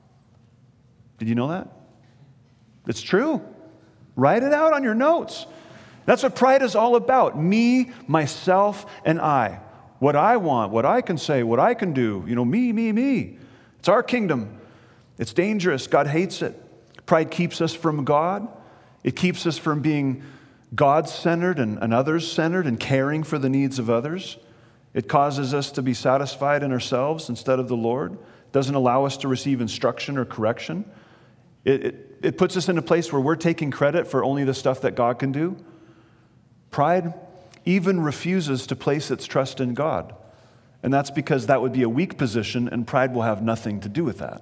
S1: Did you know that? It's true. Write it out on your notes. That's what pride is all about. Me, myself, and I. What I want, what I can say, what I can do. You know, me, me, me. It's our kingdom. It's dangerous. God hates it. Pride keeps us from God. It keeps us from being God-centered and, and others-centered and caring for the needs of others. It causes us to be satisfied in ourselves instead of the Lord. It doesn't allow us to receive instruction or correction. It, it, it puts us in a place where we're taking credit for only the stuff that God can do. Pride even refuses to place its trust in God. And that's because that would be a weak position, and pride will have nothing to do with that.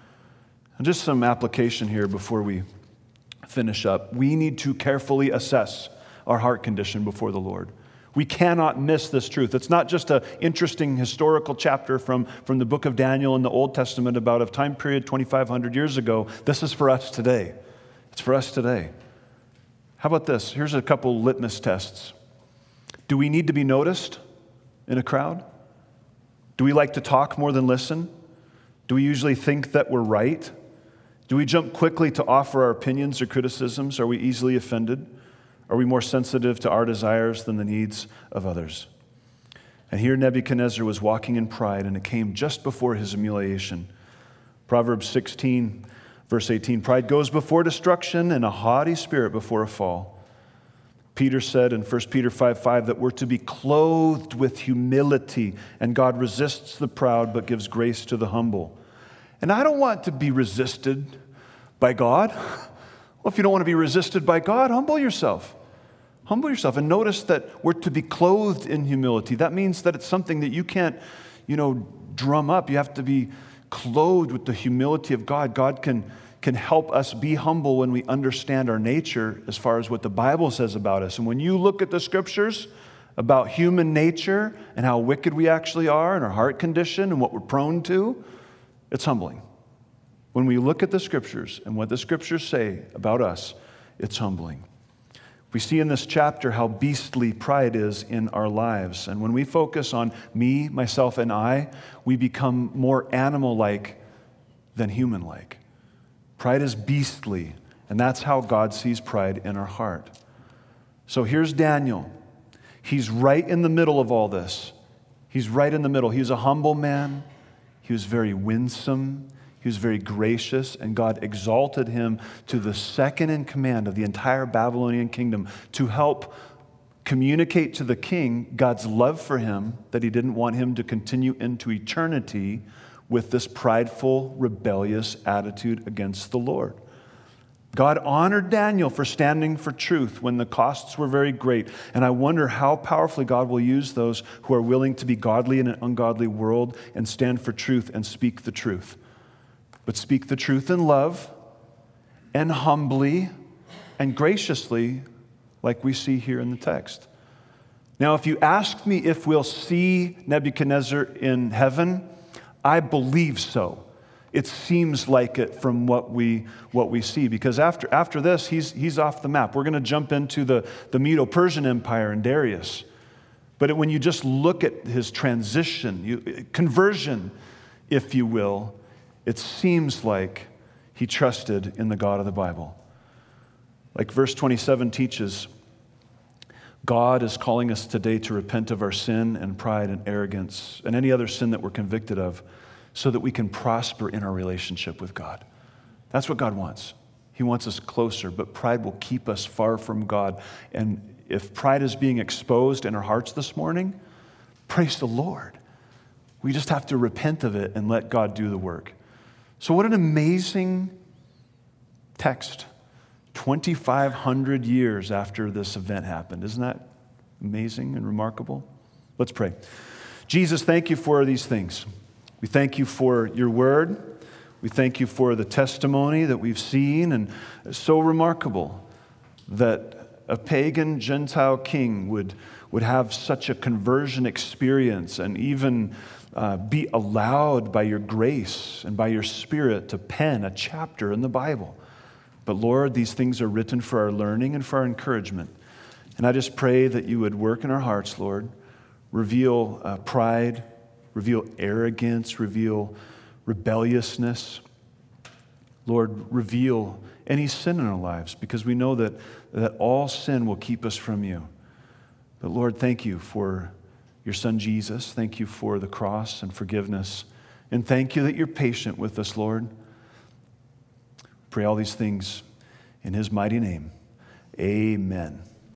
S1: And just some application here before we finish up. We need to carefully assess our heart condition before the Lord. We cannot miss this truth. It's not just an interesting historical chapter from, from the book of Daniel in the Old Testament about a time period twenty-five hundred years ago. This is for us today. It's for us today. How about this? Here's a couple litmus tests. Do we need to be noticed in a crowd? Do we like to talk more than listen? Do we usually think that we're right? Do we jump quickly to offer our opinions or criticisms? Are we easily offended? Are we more sensitive to our desires than the needs of others? And here Nebuchadnezzar was walking in pride, and it came just before his humiliation. Proverbs sixteen, verse eighteen, pride goes before destruction and a haughty spirit before a fall. Peter said in First Peter five five that we're to be clothed with humility, and God resists the proud but gives grace to the humble. And I don't want to be resisted by God. Well, if you don't want to be resisted by God, humble yourself. Humble yourself and notice that we're to be clothed in humility. That means that it's something that you can't, you know, drum up. You have to be clothed with the humility of God. God can, can help us be humble when we understand our nature as far as what the Bible says about us. And when you look at the scriptures about human nature and how wicked we actually are and our heart condition and what we're prone to, it's humbling. When we look at the scriptures and what the scriptures say about us, it's humbling. We see in this chapter how beastly pride is in our lives. And when we focus on me, myself, and I, we become more animal-like than human-like. Pride is beastly, and that's how God sees pride in our heart. So here's Daniel. He's right in the middle of all this. He's right in the middle. He's a humble man. He was very winsome. He was very gracious, and God exalted him to the second in command of the entire Babylonian kingdom to help communicate to the king God's love for him, that he didn't want him to continue into eternity with this prideful, rebellious attitude against the Lord. God honored Daniel for standing for truth when the costs were very great. And I wonder how powerfully God will use those who are willing to be godly in an ungodly world and stand for truth and speak the truth. But speak the truth in love and humbly and graciously, like we see here in the text. Now, if you ask me if we'll see Nebuchadnezzar in heaven, I believe so. It seems like it from what we what we see, because after after this, he's he's off the map. We're going to jump into the, the Medo-Persian Empire and Darius. But when you just look at his transition, you, conversion, if you will, it seems like he trusted in the God of the Bible. Like verse twenty-seven teaches, God is calling us today to repent of our sin and pride and arrogance and any other sin that we're convicted of, so that we can prosper in our relationship with God. That's what God wants. He wants us closer, but pride will keep us far from God. And if pride is being exposed in our hearts this morning, praise the Lord. We just have to repent of it and let God do the work. So what an amazing text. twenty-five hundred years after this event happened. Isn't that amazing and remarkable? Let's pray. Jesus, thank you for these things. We thank you for your word. We thank you for the testimony that we've seen, and it's so remarkable that a pagan Gentile king would, would have such a conversion experience and even uh, be allowed by your grace and by your Spirit to pen a chapter in the Bible. But Lord, these things are written for our learning and for our encouragement. And I just pray that you would work in our hearts, Lord, reveal uh, pride, reveal arrogance, reveal rebelliousness. Lord, reveal any sin in our lives, because we know that, that all sin will keep us from you. But Lord, thank you for your Son Jesus. Thank you for the cross and forgiveness. And thank you that you're patient with us, Lord. Pray all these things in his mighty name. Amen.